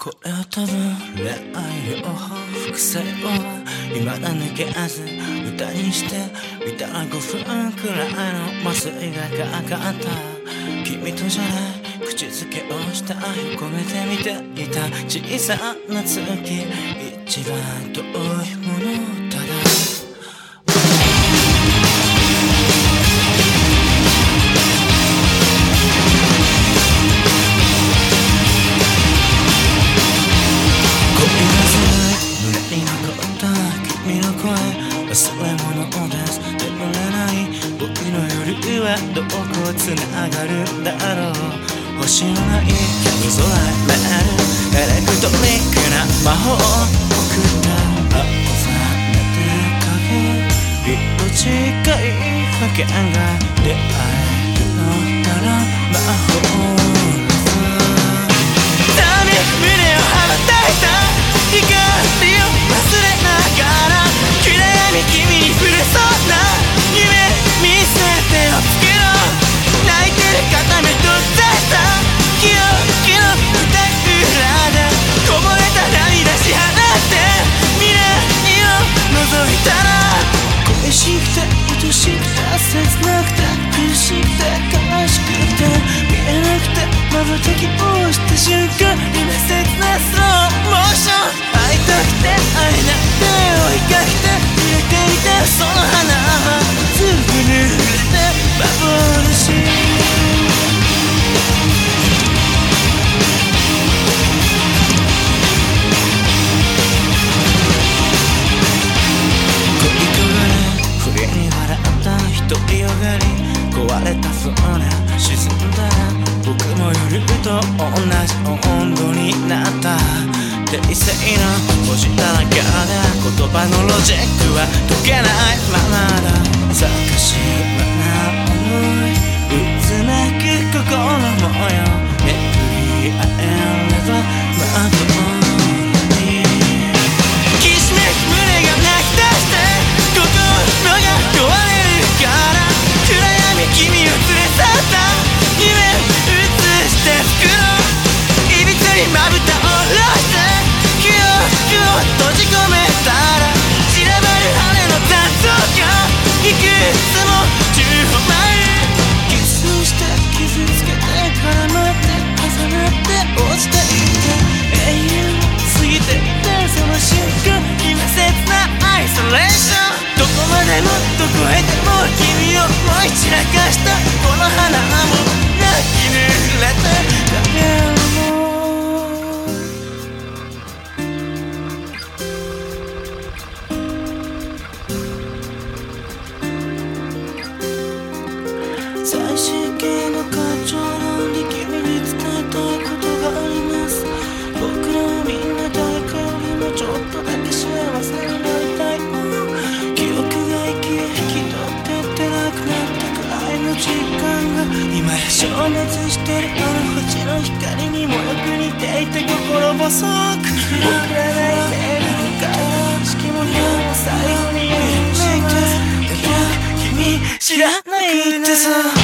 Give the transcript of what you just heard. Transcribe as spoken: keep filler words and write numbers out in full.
これは多分恋愛療法副作用は未だ抜けず歌にしてみたらごふんくらいの麻酔がかかった君とじゃない口づけをした愛を込めてみていた小さな月一番遠いものただ忘れ物です眠れない僕の夜はどこつながるんだろう星のない夜空へメールエレクトリックな魔法を送った青ざめて影色近い波形が出会えるのなら魔法ダメ胸を羽ばたいた光を忘れながら暗闇君に触れそうな夢見せてよつけろ泣いてる片目閉ざした記憶の舞台裏でこぼれた涙し払って未来を覗いたら恋しくて愛しくて切なくて苦しくて悲しくて見えなくて瞬きをした瞬間夢切なスローモーション会いたくて会えなくて追いかけて揺れていたその花はすぐ濡れて幻恋焦がれ不意に笑った独りよがり壊れた船沈んだら僕も夜と同じ温度になった冷静な文字だらけで言葉のロジックは解けないままだ探し場な思い渦巻く心模様巡り合えればまともにきしめく胸が泣き出して心が壊れるから暗闇君を連れ去った夢映して作ろういびつにまぶたを下ろして記憶を閉じ込めたら散らばる羽の残像がいくつもじゅうまいキスして傷つけて絡まって重なって落ちていって永遠過ぎていってその瞬間今切なアイソレーションどこまでもどこへでも君を思い散らかしたこの花も泣き濡れてダメも最終形の感情論で君に伝えたいことがあります僕らはみんな誰かよりもちょっとだけ幸せになりたい記憶が息を引き取ってってなくなってく愛の時間が今や消滅してるあの星の光にもよく似ていて心細く僕らがいているから式も部屋も最後に夢見てでも君知らないってさ